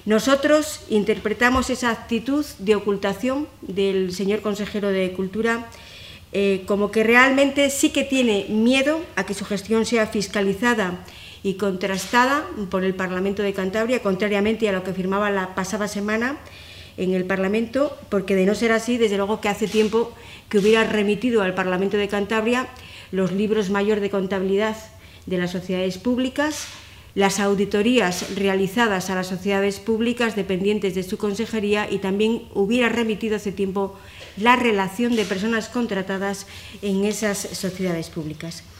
Nosotros interpretamos esa actitud de ocultación del señor consejero de Cultura como que realmente sí que tiene miedo a que su gestión sea fiscalizada y contrastada por el Parlamento de Cantabria, contrariamente a lo que afirmaba la pasada semana en el Parlamento, porque de no ser así, desde luego que hace tiempo que hubiera remitido al Parlamento de Cantabria los libros mayor de contabilidad de las sociedades públicas, las auditorías realizadas a las sociedades públicas dependientes de su consejería y también hubiera remitido hace tiempo la relación de personas contratadas en esas sociedades públicas.